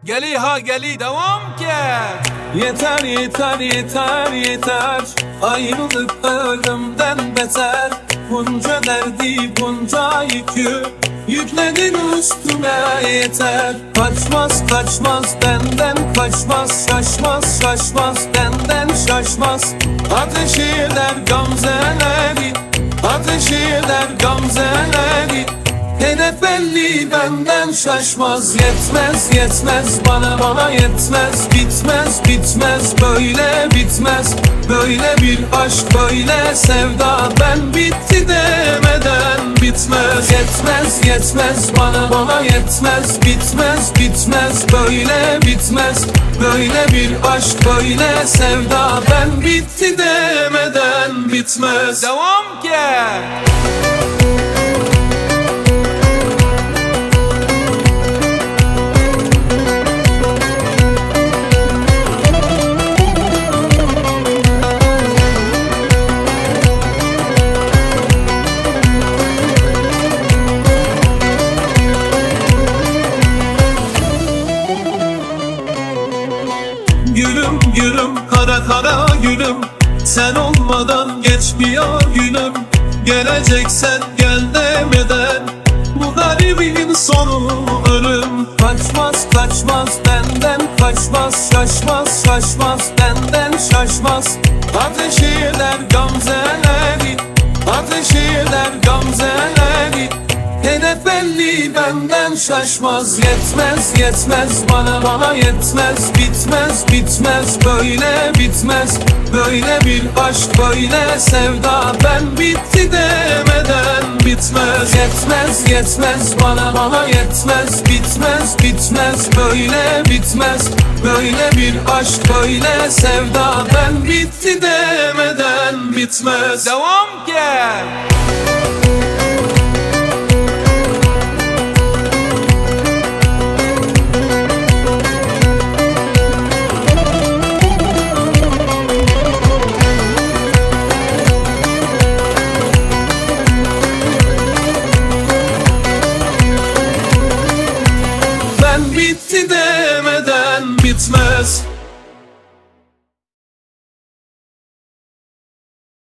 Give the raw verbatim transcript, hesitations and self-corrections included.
Geli ha geli devam ki. Yeter yeter yeter yeter, ayrılık ölümden beter. Bunca derdi bunca yükü yükledin üstüme yeter. Kaçmaz kaçmaz benden kaçmaz, şaşmaz şaşmaz benden şaşmaz. Ateş eder gamzeleri, ateş eder gamzeleri. Hedef belli benden şaşmaz. Yetmez yetmez bana bana yetmez. Bitmez bitmez böyle bitmez. Böyle bir aşk böyle sevda, ben bitti demeden bitmez. Yetmez yetmez bana bana yetmez. Bitmez bitmez böyle bitmez. Böyle bir aşk böyle sevda, ben bitti demeden bitmez. Devam ki. Gülüm gülüm kara kara gülüm, sen olmadan geçmiyor günüm. Geleceksen gel demeden, bu garibin sonu ölüm. Kaçmaz kaçmaz benden kaçmaz, şaşmaz şaşmaz benden şaşmaz. Ateş eder gamzeleri, ateş eder gamzeleri. Hedef belli benden şaşmaz. Yetmez yetmez bana bana yetmez. Bitmez bitmez böyle bitmez. Böyle bir aşk böyle sevda, ben bitti demeden bitmez. Yetmez yetmez bana bana yetmez. Bitmez bitmez böyle bitmez. Böyle bir aşk böyle sevda, ben bitti demeden bitmez. Devam ki. Bitti de